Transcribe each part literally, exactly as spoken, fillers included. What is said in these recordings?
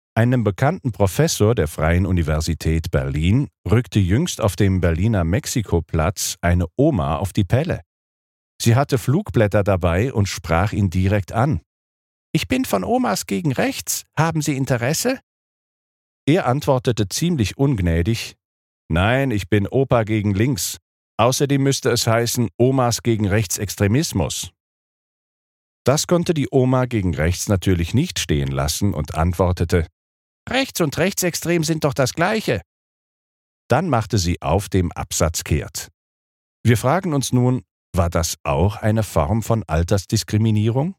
Einem bekannten Professor der Freien Universität Berlin rückte jüngst auf dem Berliner Mexikoplatz eine Oma auf die Pelle. Sie hatte Flugblätter dabei und sprach ihn direkt an. »Ich bin von Omas gegen rechts. Haben Sie Interesse?« Er antwortete ziemlich ungnädig, »Nein, ich bin Opa gegen links. Außerdem müsste es heißen Omas gegen Rechtsextremismus.« Das konnte die Oma gegen rechts natürlich nicht stehen lassen und antwortete, »Rechts und rechtsextrem sind doch das Gleiche.« Dann machte sie auf dem Absatz kehrt. Wir fragen uns nun, war das auch eine Form von Altersdiskriminierung?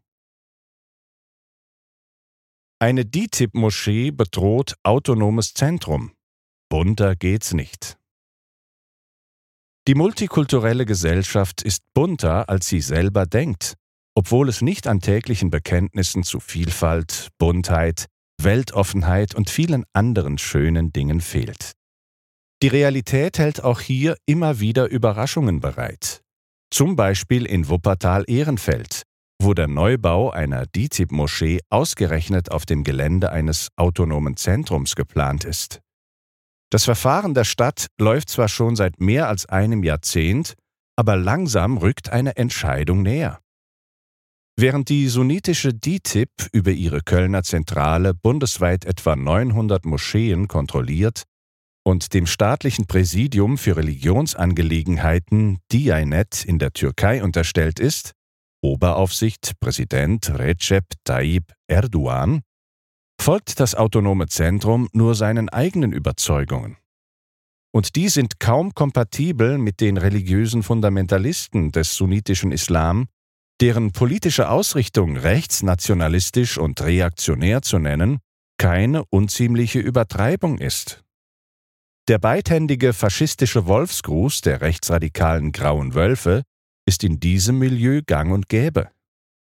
Eine D I T I B-Moschee bedroht autonomes Zentrum. Bunter geht's nicht. Die multikulturelle Gesellschaft ist bunter, als sie selber denkt, obwohl es nicht an täglichen Bekenntnissen zu Vielfalt, Buntheit, Weltoffenheit und vielen anderen schönen Dingen fehlt. Die Realität hält auch hier immer wieder Überraschungen bereit. Zum Beispiel in Wuppertal-Ehrenfeld, wo der Neubau einer D I T I B-Moschee ausgerechnet auf dem Gelände eines autonomen Zentrums geplant ist. Das Verfahren der Stadt läuft zwar schon seit mehr als einem Jahrzehnt, aber langsam rückt eine Entscheidung näher. Während die sunnitische D I T I B über ihre Kölner Zentrale bundesweit etwa neunhundert Moscheen kontrolliert und dem staatlichen Präsidium für Religionsangelegenheiten Diyanet in der Türkei unterstellt ist, Oberaufsicht Präsident Recep Tayyip Erdogan, folgt das autonome Zentrum nur seinen eigenen Überzeugungen. Und die sind kaum kompatibel mit den religiösen Fundamentalisten des sunnitischen Islam, deren politische Ausrichtung rechtsnationalistisch und reaktionär zu nennen, keine unziemliche Übertreibung ist. Der beidhändige faschistische Wolfsgruß der rechtsradikalen Grauen Wölfe ist in diesem Milieu gang und gäbe.